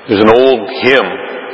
There's an old hymn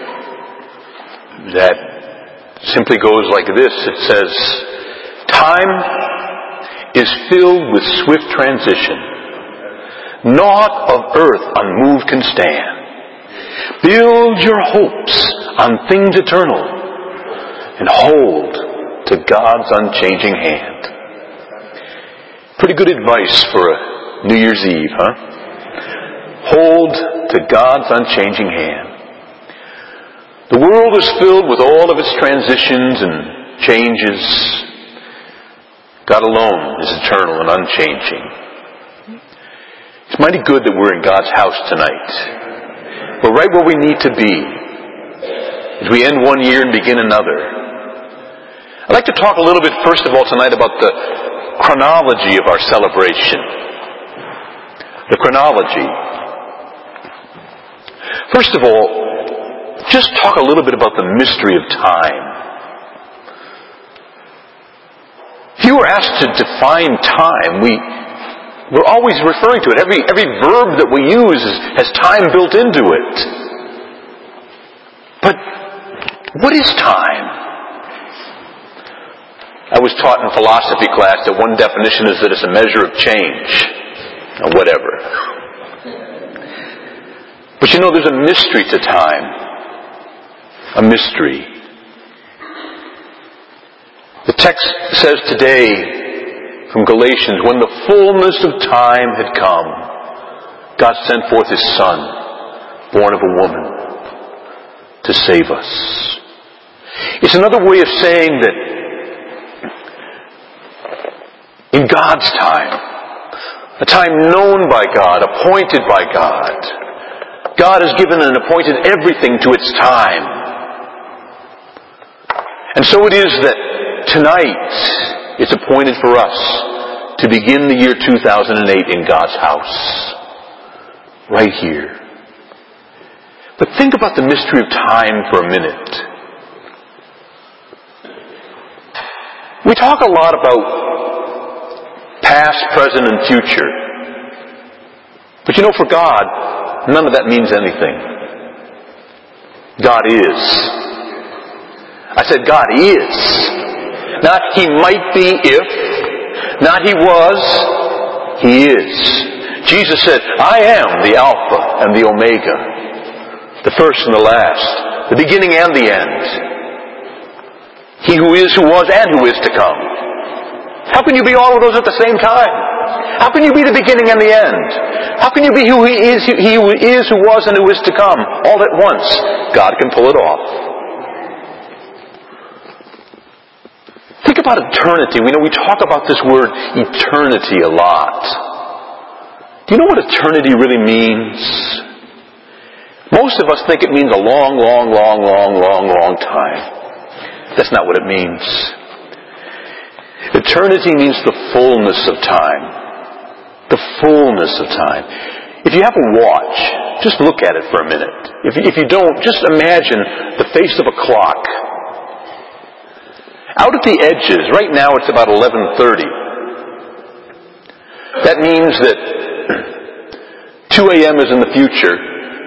that simply goes like this. It says, "Time is filled with swift transition. Naught of earth unmoved can stand. Build your hopes on things eternal and hold to God's unchanging hand." Pretty good advice for a New Year's Eve, huh? Hold to God's unchanging hand. The world is filled with all of its transitions and changes. God alone is eternal and unchanging. It's mighty good that we're in God's house tonight. We're right where we need to be as we end one year and begin another. I'd like to talk a little bit, first of all, tonight about the chronology of our celebration. The chronology. First of all, just talk a little bit about the mystery of time. If you were asked to define time, we're always referring to it. Every verb that we use has time built into it. But what is time? I was taught in philosophy class that one definition is that it's a measure of change. Or whatever. But you know, there's a mystery to time. A mystery. The text says today from Galatians, when the fullness of time had come, God sent forth His Son, born of a woman, to save us. It's another way of saying that in God's time, a time known by God, appointed by God, God has given and appointed everything to its time. And so it is that tonight it's appointed for us to begin the year 2008 in God's house. Right here. But think about the mystery of time for a minute. We talk a lot about past, present, and future. But you know, for God, none of that means anything. God is. I said God is. Not He might be if. Not He was. He is. Jesus said, "I am the Alpha and the Omega, the first and the last, the beginning and the end. He who is, who was, and who is to come." How can you be all of those at the same time? How can you be the beginning and the end? How can you be who He is, who was, and who is to come, all at once? God can pull it off. Think about eternity. We talk about this word eternity a lot. Do you know what eternity really means? Most of us think it means a long, long, long, long, long, long time. That's not what it means. Eternity means the fullness of time. The fullness of time. If you have a watch, just look at it for a minute. If you don't, just imagine the face of a clock. Out at the edges, right now it's about 11:30. That means that 2 a.m. is in the future,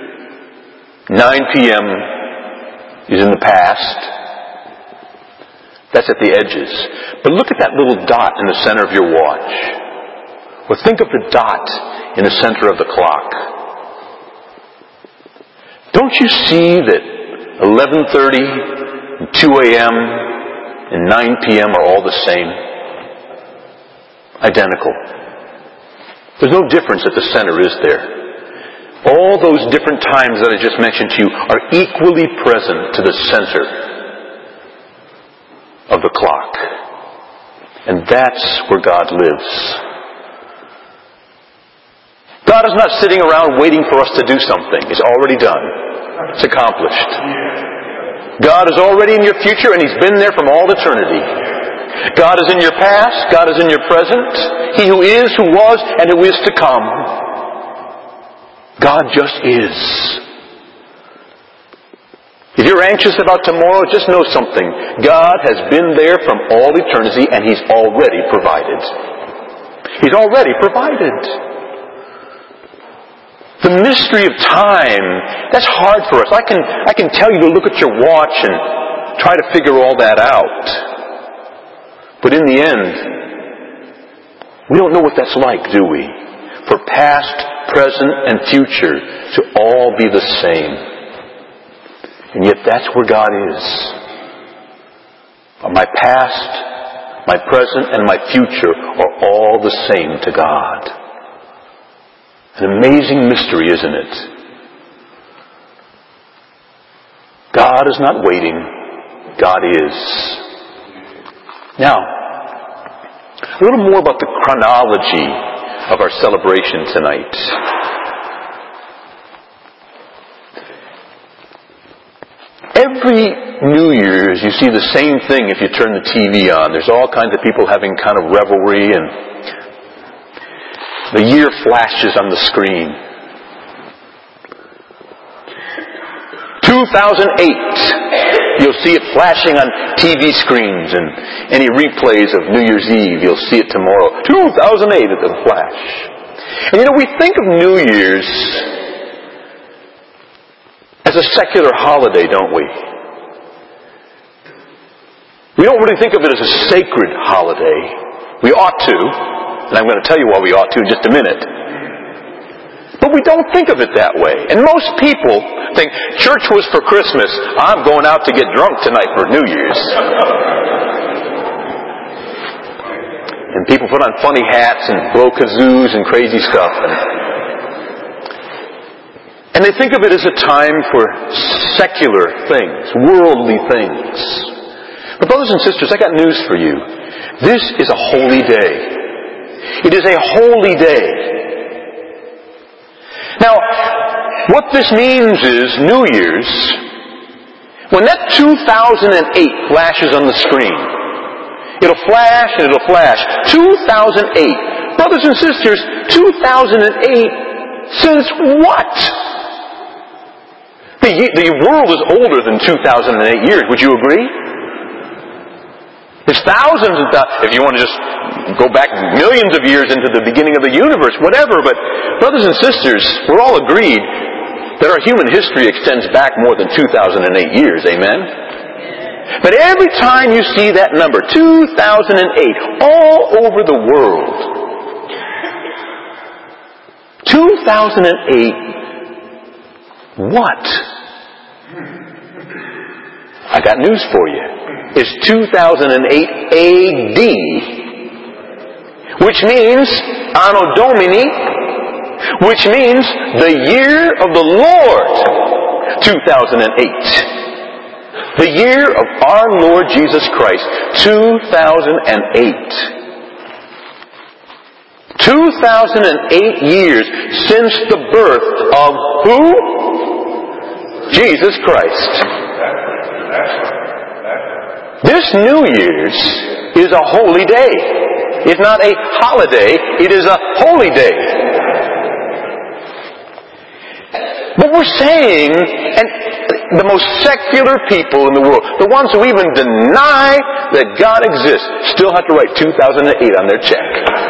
9 p.m. is in the past. That's at the edges. But look at that little dot in the center of your watch. Or think of the dot in the center of the clock. Don't you see that 11:30, 2 a.m., and 9 p.m. are all the same? Identical. There's no difference at the center, is there? All those different times that I just mentioned to you are equally present to the center of the clock. And that's where God lives. God is not sitting around waiting for us to do something. It's already done. It's accomplished. God is already in your future, and He's been there from all eternity. God is in your past. God is in your present. He who is, who was, and who is to come. God just is. If you're anxious about tomorrow, just know something. God has been there from all eternity, and He's already provided. He's already provided. The mystery of time, that's hard for us. I can tell you to look at your watch and try to figure all that out. But in the end, we don't know what that's like, do we? For past, present, and future to all be the same. And yet that's where God is. My past, my present, and my future are all the same to God. An amazing mystery, isn't it? God is not waiting. God is. Now, a little more about the chronology of our celebration tonight. Every New Year's, you see the same thing if you turn the TV on. There's all kinds of people having kind of revelry, and the year flashes on the screen. 2008. You'll see it flashing on TV screens, and any replays of New Year's Eve, you'll see it tomorrow. 2008 at the flash. And we think of New Year's as a secular holiday, don't we? We don't really think of it as a sacred holiday. We ought to, and I'm going to tell you why we ought to in just a minute. But we don't think of it that way. And most people think, church was for Christmas. I'm going out to get drunk tonight for New Year's. And people put on funny hats and blow kazoos and crazy stuff. And they think of it as a time for secular things, worldly things. But brothers and sisters, I got news for you. This is a holy day. It is a holy day. Now, what this means is New Year's, when that 2008 flashes on the screen, it'll flash and it'll flash. 2008. Brothers and sisters, 2008 since what? The world is older than 2008 years. Would you agree? There's thousands and thousands, if you want to just go back millions of years into the beginning of the universe, whatever. But brothers and sisters, we're all agreed that our human history extends back more than 2008 years. Amen? But every time you see that number, 2008, all over the world, 2008, what? I got news for you. It's 2008 AD, which means Anno Domini, which means the year of the Lord, 2008. The year of our Lord Jesus Christ, 2008. 2008 years since the birth of who? Jesus Christ. This New Year's is a holy day. It's not a holiday, it is a holy day. But we're saying, and the most secular people in the world, the ones who even deny that God exists, still have to write 2008 on their check.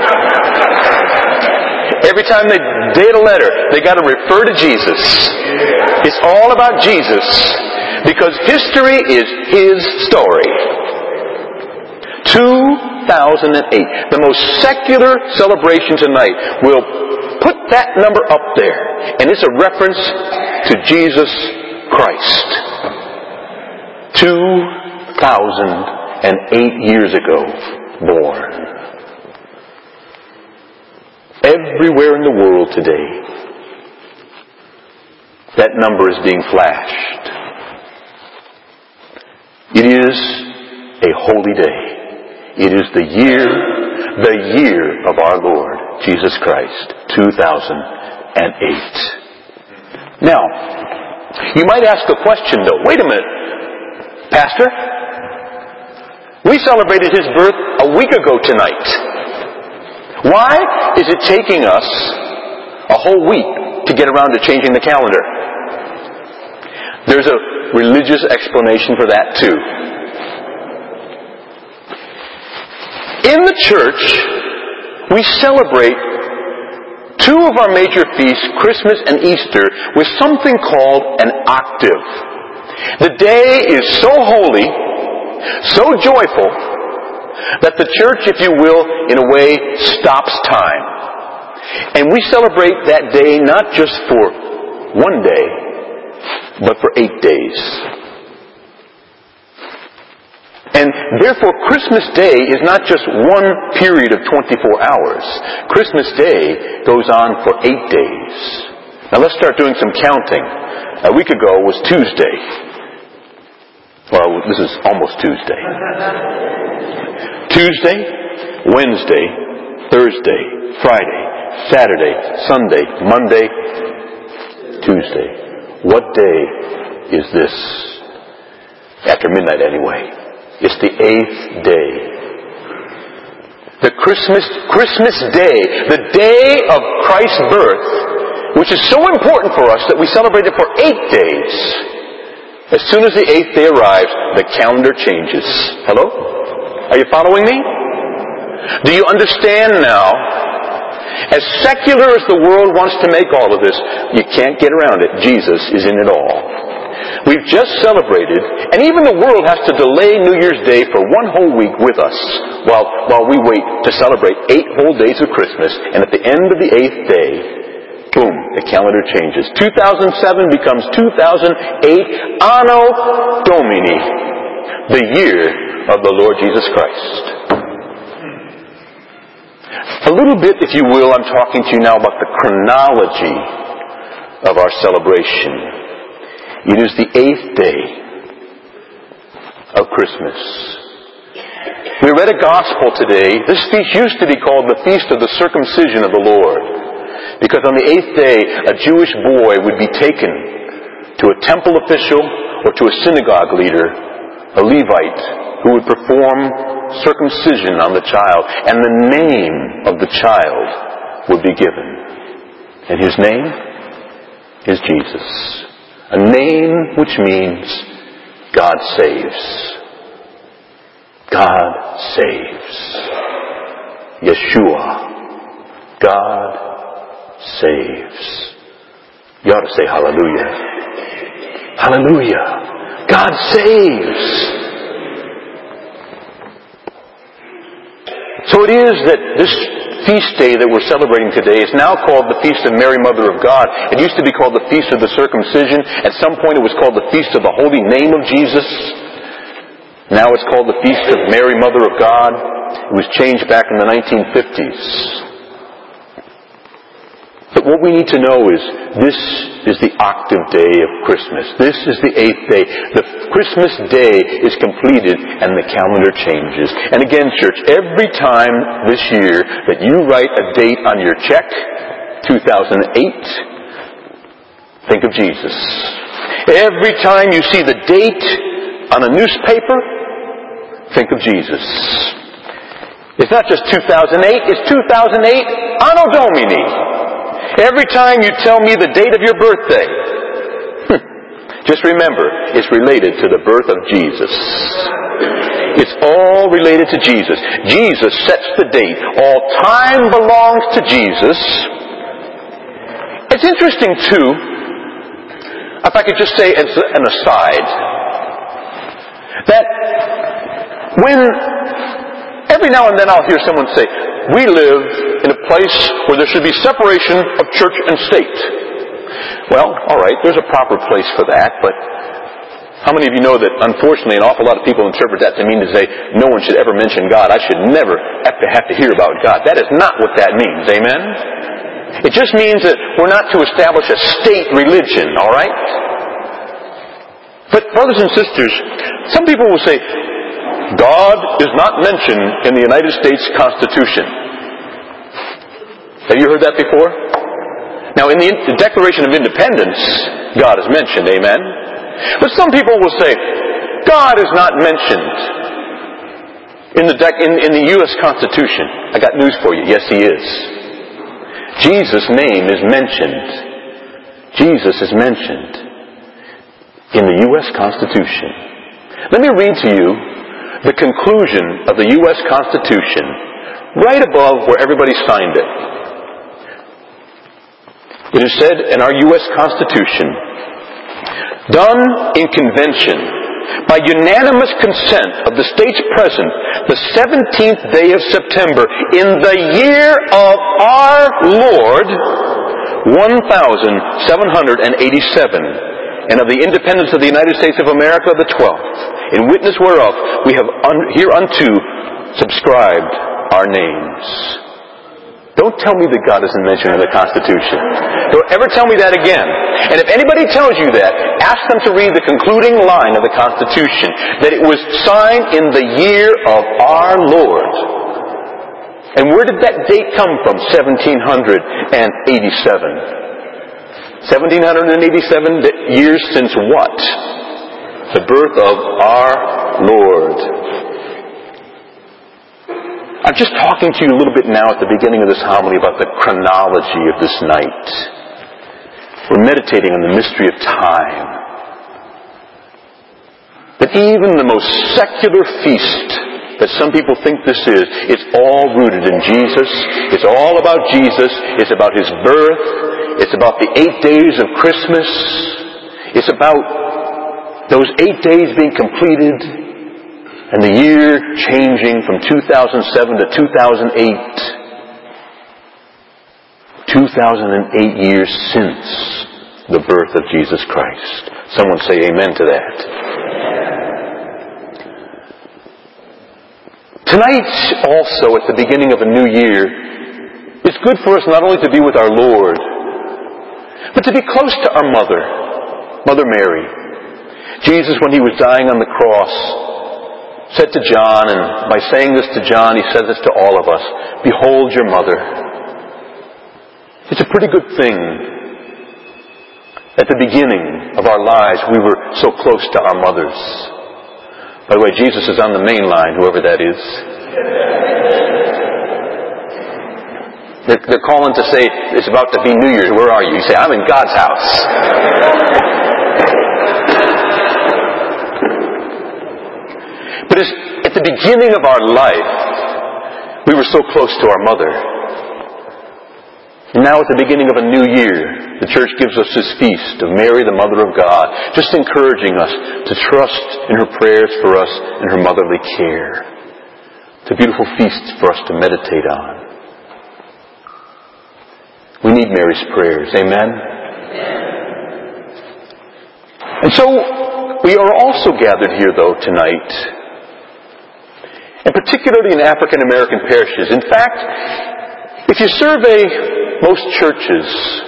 Every time they date a letter, they got to refer to Jesus. It's all about Jesus. Because history is His story. 2008. The most secular celebration tonight will put that number up there. And it's a reference to Jesus Christ. 2008 years ago, born. Everywhere in the world today, that number is being flashed. It is a holy day. It is the year of our Lord, Jesus Christ, 2008. Now, you might ask the question though, wait a minute, Pastor, we celebrated His birth a week ago tonight. Why is it taking us a whole week to get around to changing the calendar? There's a religious explanation for that too. In the church, we celebrate two of our major feasts, Christmas and Easter, with something called an octave. The day is so holy, so joyful, that the church, if you will, in a way, stops time. And we celebrate that day not just for one day, but for 8 days. And therefore, Christmas Day is not just one period of 24 hours. Christmas Day goes on for 8 days. Now let's start doing some counting. A week ago was Tuesday. Well, this is almost Tuesday. Tuesday, Wednesday, Thursday, Friday, Saturday, Sunday, Monday, Tuesday. What day is this? After midnight anyway. It's the 8th day. The Christmas Day, the day of Christ's birth, which is so important for us that we celebrate it for 8 days. As soon as the 8th day arrives, the calendar changes. Hello? Are you following me? Do you understand now? As secular as the world wants to make all of this, you can't get around it. Jesus is in it all. We've just celebrated, and even the world has to delay New Year's Day for one whole week with us while we wait to celebrate 8 whole days of Christmas, and at the end of the 8th day, boom, the calendar changes. 2007 becomes 2008, Anno Domini, the year of the Lord Jesus Christ. A little bit, if you will, I'm talking to you now about the chronology of our celebration. It is the 8th day of Christmas. We read a gospel today. This feast used to be called the Feast of the Circumcision of the Lord, because on the 8th day, a Jewish boy would be taken to a temple official or to a synagogue leader, a Levite, who would perform circumcision on the child, and the name of the child would be given. And his name is Jesus. A name which means God saves. God saves. Yeshua. God saves. You ought to say hallelujah. Hallelujah. God saves. So it is that this feast day that we're celebrating today is now called the Feast of Mary, Mother of God. It used to be called the Feast of the Circumcision. At some point it was called the Feast of the Holy Name of Jesus. Now it's called the Feast of Mary, Mother of God. It was changed back in the 1950s. But what we need to know is this is the octave day of Christmas. This is the 8th day. The Christmas day is completed and the calendar changes. And again, church, every time this year that you write a date on your check, 2008, think of Jesus. Every time you see the date on a newspaper, think of Jesus. It's not just 2008, it's 2008 Anno Domini. Every time you tell me the date of your birthday, just remember, it's related to the birth of Jesus. It's all related to Jesus. Jesus sets the date. All time belongs to Jesus. It's interesting, too, if I could just say as an aside, that when every now and then I'll hear someone say, we live in a place where there should be separation of church and state. Well, all right, there's a proper place for that, but how many of you know that, unfortunately, an awful lot of people interpret that to mean to say, no one should ever mention God. I should never have to hear about God. That is not what that means, amen? It just means that we're not to establish a state religion, all right? But, brothers and sisters, some people will say, God is not mentioned in the United States Constitution. Have you heard that before? Now, in the Declaration of Independence, God is mentioned, amen? But some people will say, God is not mentioned in the U.S. Constitution. I got news for you. Yes, He is. Jesus' name is mentioned. Jesus is mentioned in the U.S. Constitution. Let me read to you the conclusion of the U.S. Constitution right above where everybody signed it. It is said in our U.S. Constitution, done in convention by unanimous consent of the states present, the 17th day of September, in the year of our Lord, 1787, and of the independence of the United States of America, the 12th, in witness whereof we have hereunto subscribed our names. Don't tell me that God isn't mentioned in the Constitution. Don't ever tell me that again. And if anybody tells you that, ask them to read the concluding line of the Constitution, that it was signed in the year of our Lord. And where did that date come from, 1787? 1787 years since what? The birth of our Lord. I'm just talking to you a little bit now at the beginning of this homily about the chronology of this night. We're meditating on the mystery of time. But even the most secular feast that some people think this is, it's all rooted in Jesus. It's all about Jesus. It's about His birth. It's about the 8 days of Christmas. It's about those 8 days being completed and the year changing from 2007 to 2008. 2008 years since the birth of Jesus Christ. Someone say amen to that. Tonight also, at the beginning of a new year, it's good for us not only to be with our Lord, but to be close to our Mother, Mother Mary. Jesus, when He was dying on the cross, said to John, and by saying this to John, He says this to all of us, behold your mother. It's a pretty good thing. At the beginning of our lives, we were so close to our mothers. By the way, Jesus is on the main line, whoever that is. They're calling to say, it's about to be New Year's, where are you? You say, I'm in God's house. But at the beginning of our life, we were so close to our mother. And now at the beginning of a new year, the church gives us this feast of Mary, the Mother of God, just encouraging us to trust in her prayers for us and her motherly care. It's a beautiful feast for us to meditate on. We need Mary's prayers. Amen? And so, we are also gathered here, though, tonight, and particularly in African American parishes. In fact, if you survey most churches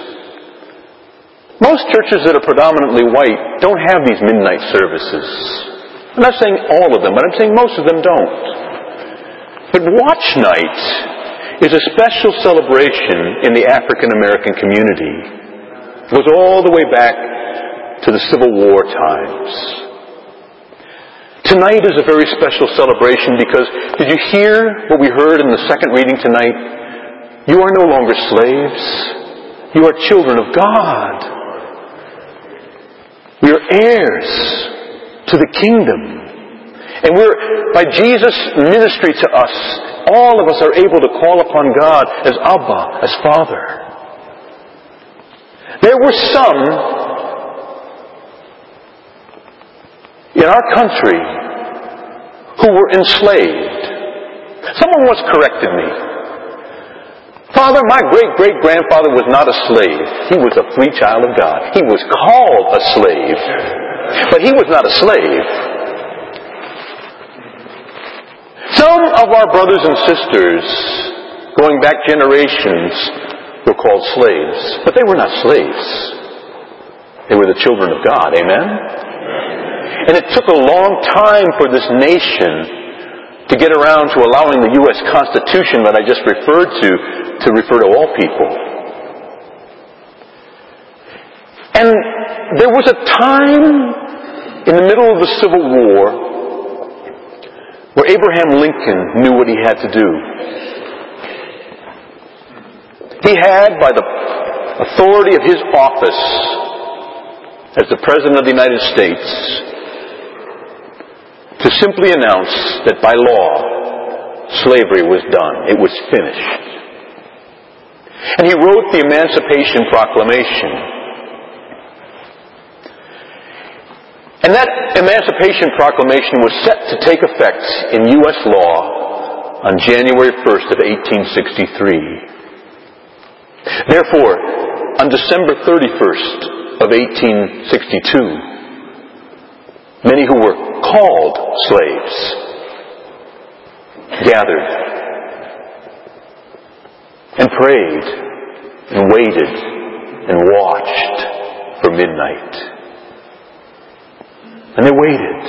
that are predominantly white don't have these midnight services. I'm not saying all of them, but I'm saying most of them don't. But Watch Night is a special celebration in the African American community. It goes all the way back to the Civil War times. Tonight is a very special celebration because, did you hear what we heard in the second reading tonight? You are no longer slaves. You are children of God. We are heirs to the kingdom. And by Jesus' ministry to us, all of us are able to call upon God as Abba, as Father. There were some in our country who were enslaved. Someone once corrected me. Father, my great-great-grandfather was not a slave. He was a free child of God. He was called a slave, but he was not a slave. Some of our brothers and sisters, going back generations, were called slaves, but they were not slaves. They were the children of God. Amen? And it took a long time for this nation to get around to allowing the U.S. Constitution that I just referred to refer to all people. And there was a time in the middle of the Civil War where Abraham Lincoln knew what he had to do. He had, by the authority of his office as the President of the United States, to simply announce that by law, slavery was done. It was finished. And he wrote the Emancipation Proclamation. And that Emancipation Proclamation was set to take effect in U.S. law on January 1st of 1863. Therefore, on December 31st of 1862, many who were called slaves gathered and prayed and waited and watched for midnight. And they waited.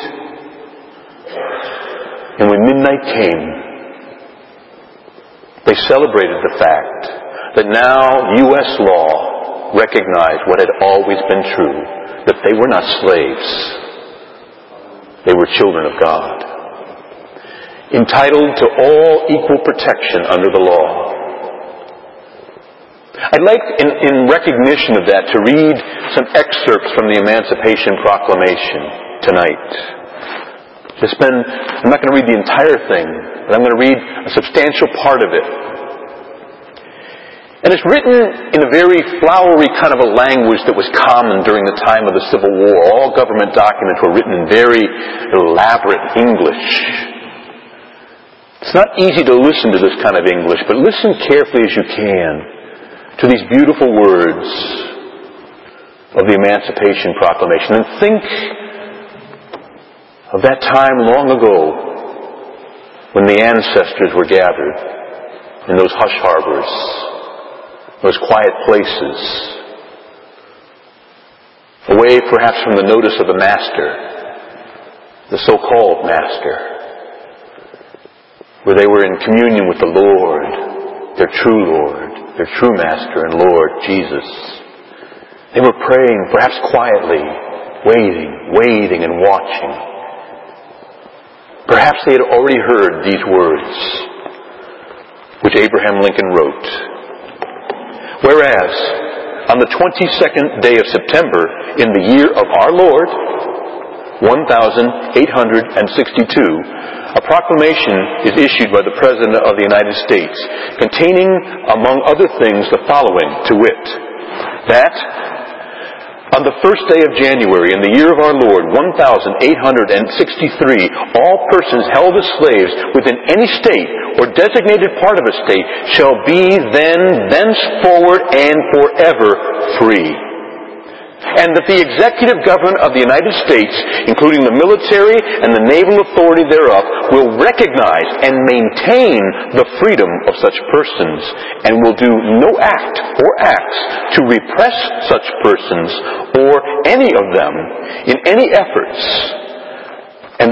And when midnight came, they celebrated the fact that now U.S. law recognized what had always been true, that they were not slaves. They were children of God, entitled to all equal protection under the law. I'd like, in recognition of that, to read some excerpts from the Emancipation Proclamation tonight. I'm not going to read the entire thing, but I'm going to read a substantial part of it. And it's written in a very flowery kind of a language that was common during the time of the Civil War. All government documents were written in very elaborate English. It's not easy to listen to this kind of English, but listen carefully as you can to these beautiful words of the Emancipation Proclamation, and think of that time long ago when the ancestors were gathered in those hush harbors, those quiet places, away perhaps from the notice of the master, the so-called master, where they were in communion with the Lord, their true Lord, their true Master and Lord, Jesus. They were praying, perhaps quietly, waiting and watching. Perhaps they had already heard these words, which Abraham Lincoln wrote. Whereas, on the 22nd day of September, in the year of our Lord, 1862, a proclamation is issued by the President of the United States, containing, among other things, the following, to wit, that on the first day of January in the year of our Lord, 1863, all persons held as slaves within any state or designated part of a state shall be thenceforward and forever free. And that the executive government of the United States, including the military and the naval authority thereof, will recognize and maintain the freedom of such persons, and will do no act or acts to repress such persons or any of them in any efforts, and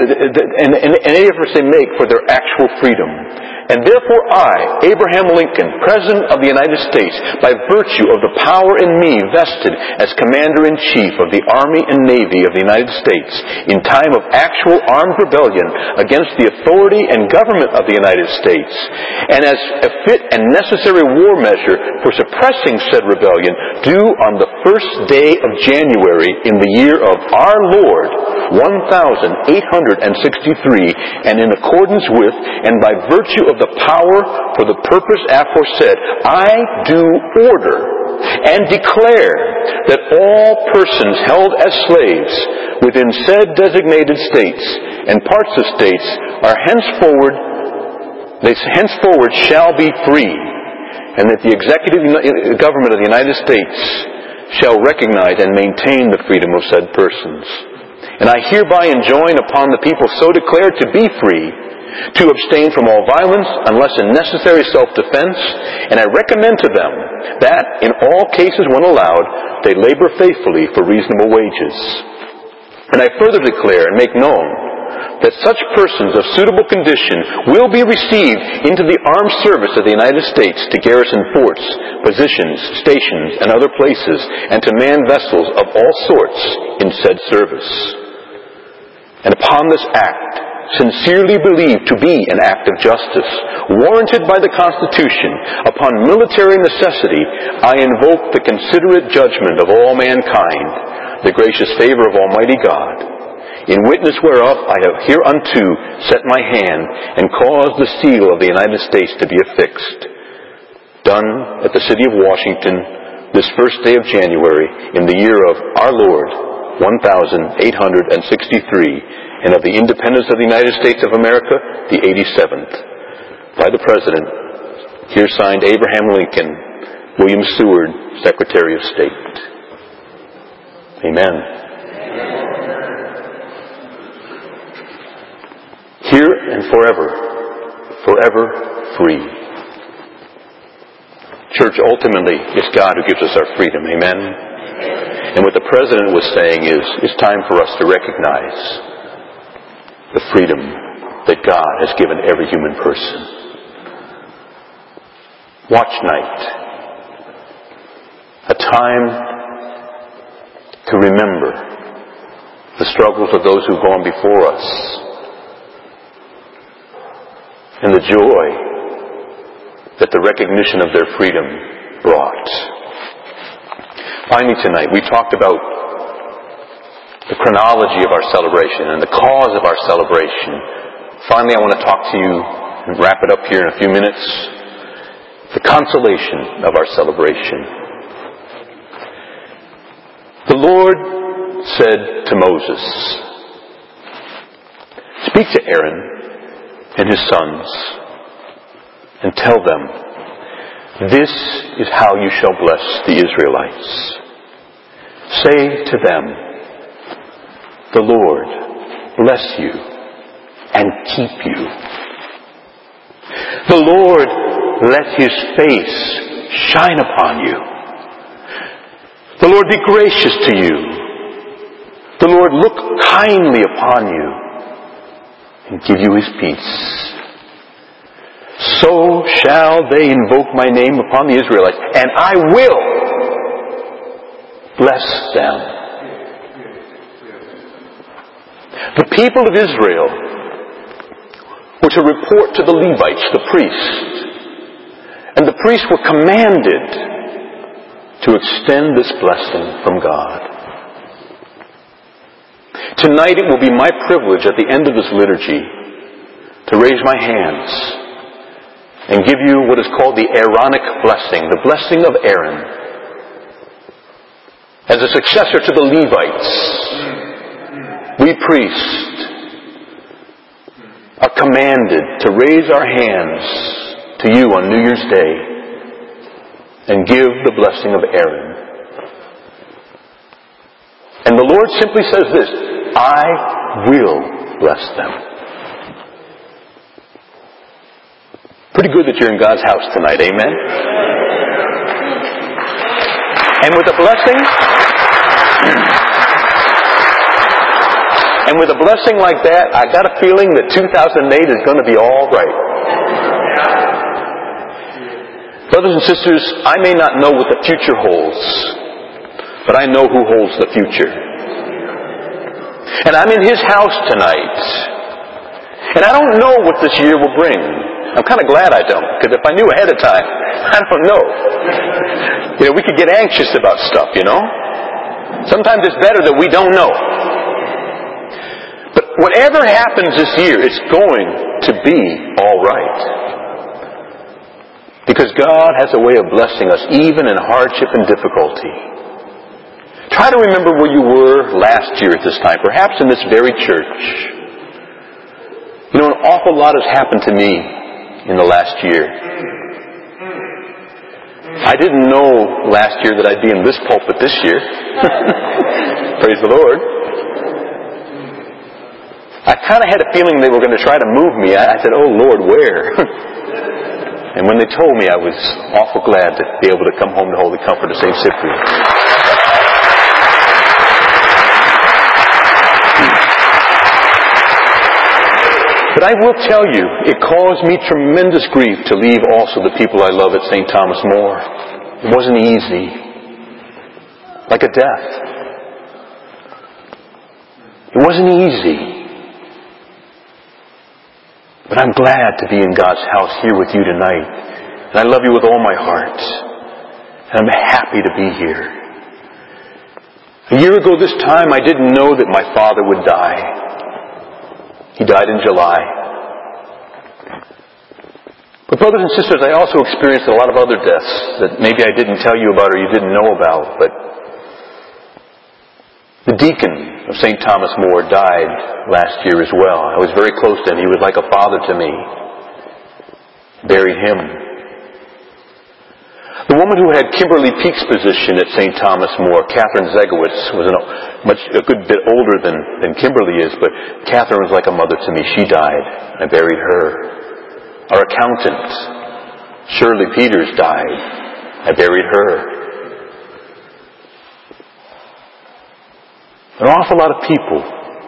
any efforts they make for their actual freedom. And therefore I, Abraham Lincoln, President of the United States, by virtue of the power in me vested as Commander-in-Chief of the Army and Navy of the United States, in time of actual armed rebellion against the authority and government of the United States, and as a fit and necessary war measure for suppressing said rebellion, do on the first day of January in the year of our Lord, 1863, and in accordance with, and by virtue of the power for the purpose aforesaid, I do order and declare that all persons held as slaves within said designated states and parts of states are henceforward shall be free, and that the executive government of the United States shall recognize and maintain the freedom of said persons. And I hereby enjoin upon the people so declared to be free, to abstain from all violence unless in necessary self-defense, and I recommend to them that, in all cases when allowed, they labor faithfully for reasonable wages. And I further declare and make known that such persons of suitable condition will be received into the armed service of the United States to garrison forts, positions, stations, and other places, and to man vessels of all sorts in said service. And upon this act, sincerely believed to be an act of justice, warranted by the Constitution, upon military necessity, I invoke the considerate judgment of all mankind, the gracious favor of Almighty God, in witness whereof I have hereunto set my hand, and caused the seal of the United States to be affixed. done at the city of Washington this first day of January in the year of our Lord, 1863, and of the independence of the United States of America, the 87th. By the President, here signed Abraham Lincoln, William Seward, Secretary of State. Amen. Here and forever, forever free. Church, ultimately, it's God who gives us our freedom. Amen? And what the President was saying is, it's time for us to recognize the freedom that God has given every human person. Watch night. A time to remember the struggles of those who've gone before us and the joy that the recognition of their freedom brought. Finally tonight, we talked about the chronology of our celebration and the cause of our celebration. Finally, I want to talk to you and wrap it up here in a few minutes. The consolation of our celebration. The Lord said to Moses, "Speak to Aaron and his sons and tell them, this is how you shall bless the Israelites. Say to them, the Lord bless you and keep you. The Lord let His face shine upon you. The Lord be gracious to you. The Lord look kindly upon you and give you His peace. So shall they invoke my name upon the Israelites, and I will bless them." The people of Israel were to report to the Levites, the priests, and the priests were commanded to extend this blessing from God. Tonight it will be my privilege at the end of this liturgy to raise my hands and give you what is called the Aaronic blessing, the blessing of Aaron. As a successor to the Levites, we priests are commanded to raise our hands to you on New Year's Day and give the blessing of Aaron. And the Lord simply says this, I will bless them. Pretty good that you're in God's house tonight, amen? And with a blessing, like that, I got a feeling that 2008 is going to be all right. Brothers and sisters, I may not know what the future holds, but I know who holds the future. And I'm in His house tonight. And I don't know what this year will bring. I'm kind of glad I don't, because if I knew ahead of time, I don't know. We could get anxious about stuff, Sometimes it's better that we don't know. But whatever happens this year, it's going to be all right. Because God has a way of blessing us even in hardship and difficulty. Try to remember where you were last year at this time, perhaps in this very church. An awful lot has happened to me in the last year. I didn't know last year that I'd be in this pulpit this year. Praise the Lord. I kind of had a feeling they were going to try to move me. I said, oh Lord, where? And when they told me, I was awful glad to be able to come home to Holy Comfort of St. Cyprian. But I will tell you, it caused me tremendous grief to leave also the people I love at St. Thomas More. It wasn't easy. Like a death. It wasn't easy. But I'm glad to be in God's house here with you tonight. And I love you with all my heart. And I'm happy to be here. A year ago this time, I didn't know that my father would die. He died in July. But brothers and sisters, I also experienced a lot of other deaths that maybe I didn't tell you about or you didn't know about. But the deacon of St. Thomas More died last year as well. I was very close to him. He was like a father to me. Buried him. The woman who had Kimberly Peake's position at St. Thomas More, Catherine Zegowitz, was a good bit older than Kimberly is, but Catherine was like a mother to me. She died. I buried her. Our accountant, Shirley Peters, died. I buried her. An awful lot of people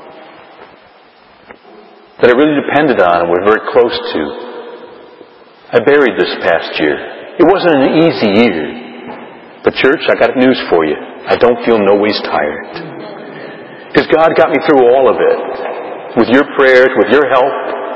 that I really depended on and were very close to, I buried this past year. It wasn't an easy year. But church, I got news for you. I don't feel no ways tired. Because God got me through all of it. With your prayers, with your help,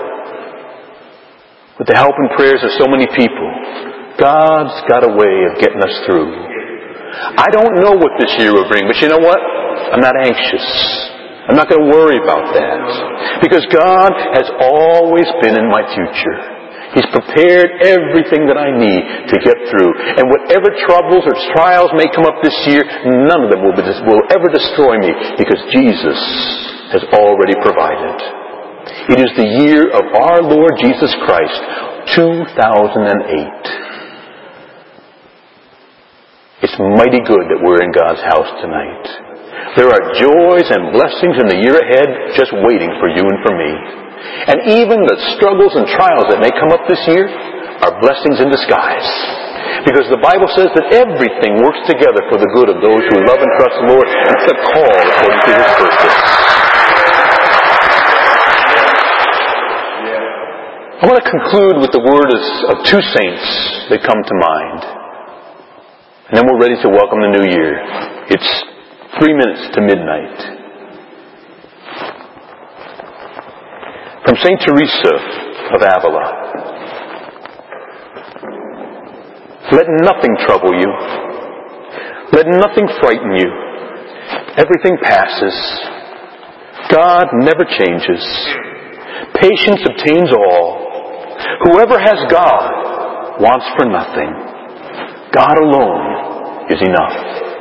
with the help and prayers of so many people. God's got a way of getting us through. I don't know what this year will bring, but you know what? I'm not anxious. I'm not going to worry about that. Because God has always been in my future. He's prepared everything that I need to get through. And whatever troubles or trials may come up this year, none of them will ever destroy me because Jesus has already provided. It is the year of our Lord Jesus Christ, 2008. It's mighty good that we're in God's house tonight. There are joys and blessings in the year ahead just waiting for you and for me. And even the struggles and trials that may come up this year are blessings in disguise. Because the Bible says that everything works together for the good of those who love and trust the Lord and are called according to His purpose. I want to conclude with the words of two saints that come to mind. And then we're ready to welcome the new year. It's 3 minutes to midnight. From St. Teresa of Avila. Let nothing trouble you. Let nothing frighten you. Everything passes. God never changes. Patience obtains all. Whoever has God wants for nothing. God alone is enough.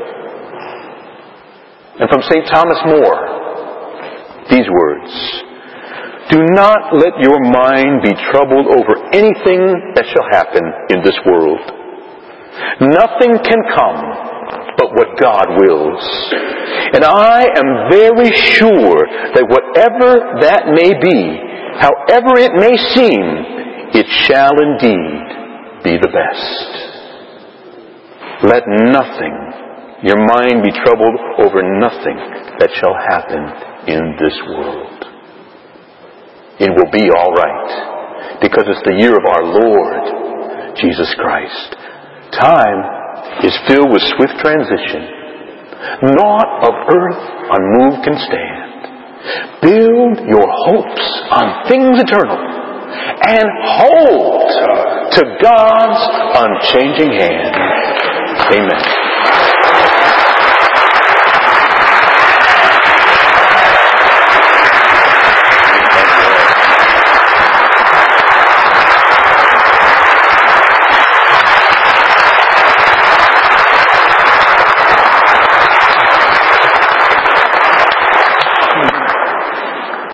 And from St. Thomas More, these words. Do not let your mind be troubled over anything that shall happen in this world. Nothing can come but what God wills. And I am very sure that whatever that may be, however it may seem, it shall indeed be the best. Let nothing, your mind be troubled over nothing that shall happen in this world. It will be all right because it's the year of our Lord Jesus Christ. Time is filled with swift transition. Naught of earth unmoved can stand. Build your hopes on things eternal and hold to God's unchanging hand. Amen.